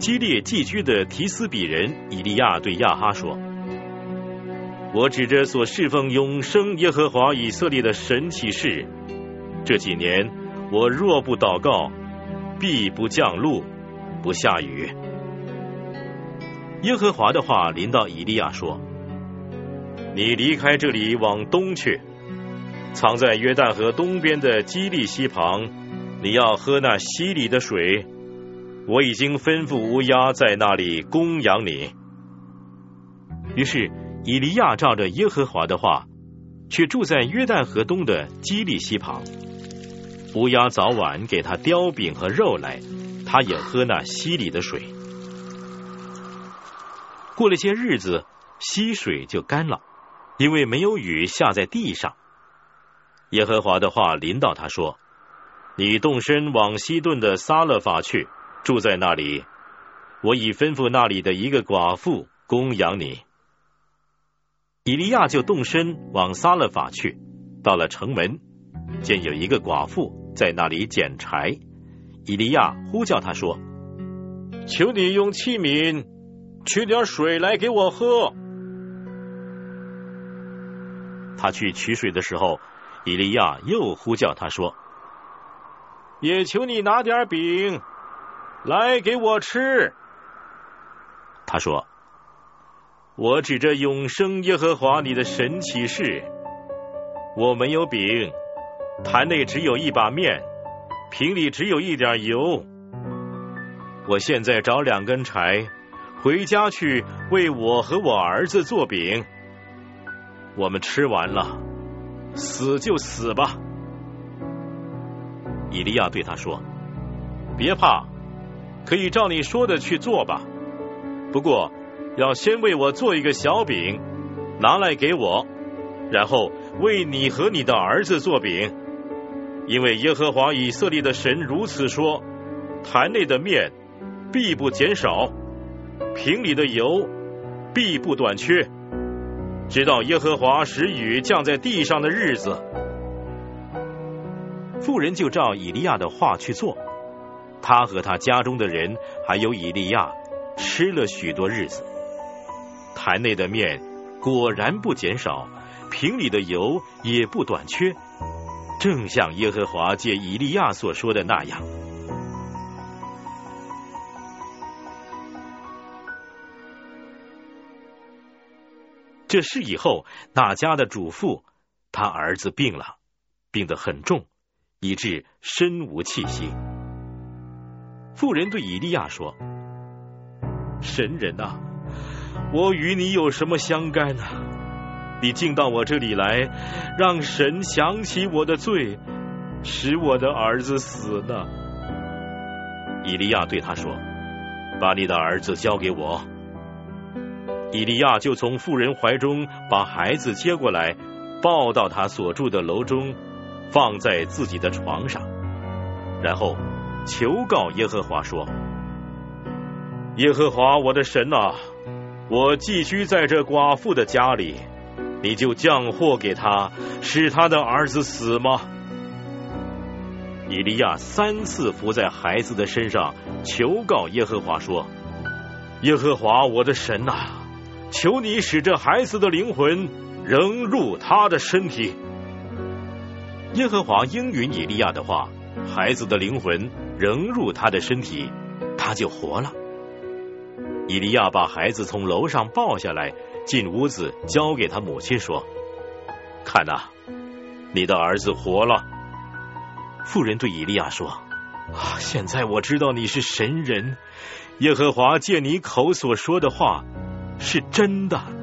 基列寄居的提斯比人以利亚对亚哈说：我指着所侍奉永生耶和华以色列的神起誓，这几年我若不祷告，必不降露，不下雨。耶和华的话临到以利亚说：你离开这里往东去，藏在约旦河东边的基利溪旁，你要喝那溪里的水，我已经吩咐乌鸦在那里供养你。于是以利亚照着耶和华的话，却住在约旦河东的基利溪旁。乌鸦早晚给他叼饼和肉来，他也喝那溪里的水。过了些日子，溪水就干了，因为没有雨下在地上。耶和华的话临到他说：你动身往西顿的撒勒法去，住在那里，我已吩咐那里的一个寡妇供养你。以利亚就动身往撒勒法去，到了城门，见有一个寡妇在那里捡柴。以利亚呼叫他说：求你用器皿取点水来给我喝。他去取水的时候，以利亚又呼叫他说：也求你拿点饼来给我吃。他说：我指着永生耶和华你的神起誓，我没有饼，坛内只有一把面，瓶里只有一点油。我现在找2根柴，回家去为我和我儿子做饼。我们吃完了，死就死吧。以利亚对他说：别怕，可以照你说的去做吧，不过要先为我做一个小饼，拿来给我，然后为你和你的儿子做饼。因为耶和华以色列的神如此说：坛内的面必不减少，瓶里的油必不短缺，直到耶和华使雨降在地上的日子。妇人就照以利亚的话去做，他和他家中的人还有以利亚吃了许多日子。坛内的面果然不减少，瓶里的油也不短缺，正像耶和华借以利亚所说的那样。这事以后，那家的主妇他儿子病了，病得很重，以致身无气息。妇人对以利亚说：神人啊，我与你有什么相干啊？你竟到我这里来，让神想起我的罪，使我的儿子死呢？以利亚对他说：把你的儿子交给我。以利亚就从妇人怀中把孩子接过来，抱到他所住的楼中，放在自己的床上，然后求告耶和华说：耶和华我的神啊，我寄居在这寡妇的家里，你就降祸给他，使他的儿子死吗？以利亚3次伏在孩子的身上，求告耶和华说：耶和华我的神啊，求你使这孩子的灵魂仍入他的身体。耶和华应允以利亚的话，孩子的灵魂仍入他的身体，他就活了。以利亚把孩子从楼上抱下来，进屋子交给他母亲说：看啊，你的儿子活了。妇人对以利亚说：现在我知道你是神人，耶和华借你口所说的话是真的。